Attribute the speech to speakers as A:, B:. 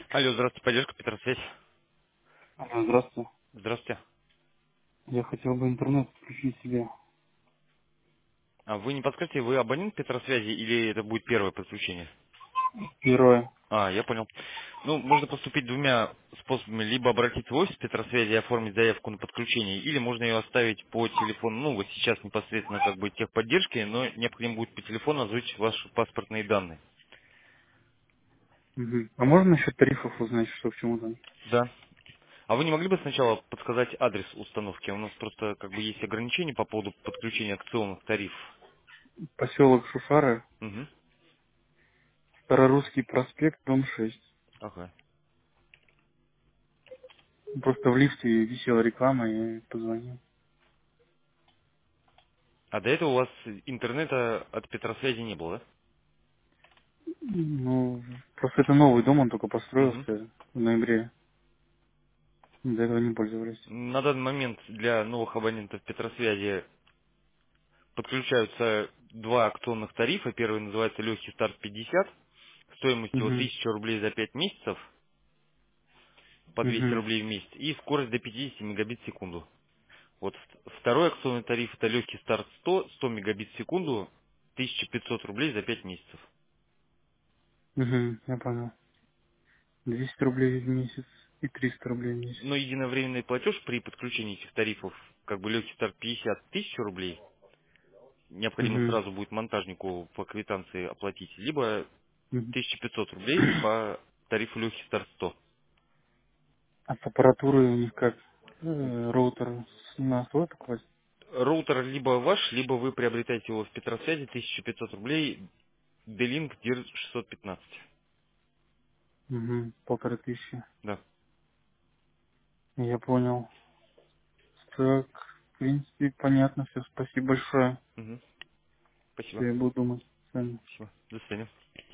A: Алло, здравствуйте, поддержка Петросвязь.
B: Здравствуйте.
A: Здравствуйте.
B: Я хотел бы интернет включить себе.
A: А вы не подскажете, вы абонент Петросвязи или это будет первое подключение?
B: Первое.
A: А, я понял. Ну, можно поступить двумя способами. Либо обратиться в офис Петросвязи и оформить заявку на подключение, или можно ее оставить по телефону, ну, вот сейчас непосредственно как бы техподдержки, но необходимо будет по телефону озвучить ваши паспортные данные.
B: Мгм. А можно насчет тарифов узнать, что к чему там?
A: Да. А вы не могли бы сначала подсказать адрес установки? У нас просто как бы есть ограничения по поводу подключения акционных тарифов.
B: Поселок Шушары,
A: Угу.
B: Старорусский проспект, дом 6.
A: Ага.
B: Просто в лифте висела реклама, и позвонил.
A: А до этого у вас интернета от Петросвязи не было,
B: Ну, просто это новый дом, он только
A: да? Мгм.
B: построился в ноябре. До этого не пользовались.
A: На данный момент для новых абонентов Петросвязи подключаются два акционных тарифа. Первый называется «Легкий старт 50», стоимостью от
B: Угу.
A: 1000 рублей за 5 месяцев, по 200
B: Угу.
A: рублей в месяц, и скорость до 50 мегабит в секунду. Вот второй акционный тариф — это «Легкий старт 100», 100 мегабит в секунду, 1500 рублей за 5 месяцев.
B: Угу. Я понял. 200 рублей в месяц и 300 рублей в месяц.
A: Но единовременный платеж при подключении этих тарифов, как бы «Легкий старт 50» 1000 рублей, необходимо
B: Угу.
A: сразу будет монтажнику по квитанции оплатить, либо
B: Угу.
A: 1500 рублей по тарифу легкий старт 100.
B: А с аппаратурой у них как? Роутер на свой покупать?
A: Роутер либо ваш, либо вы приобретаете его в Петросвязи, 1500 рублей, D-Link DIR 615.
B: Угу. 1500.
A: Да.
B: Я понял. Так, в принципе, понятно все. Спасибо большое.
A: Мгм. Спасибо.
B: Все, я буду думать. С вами.
A: Спасибо. До свидания.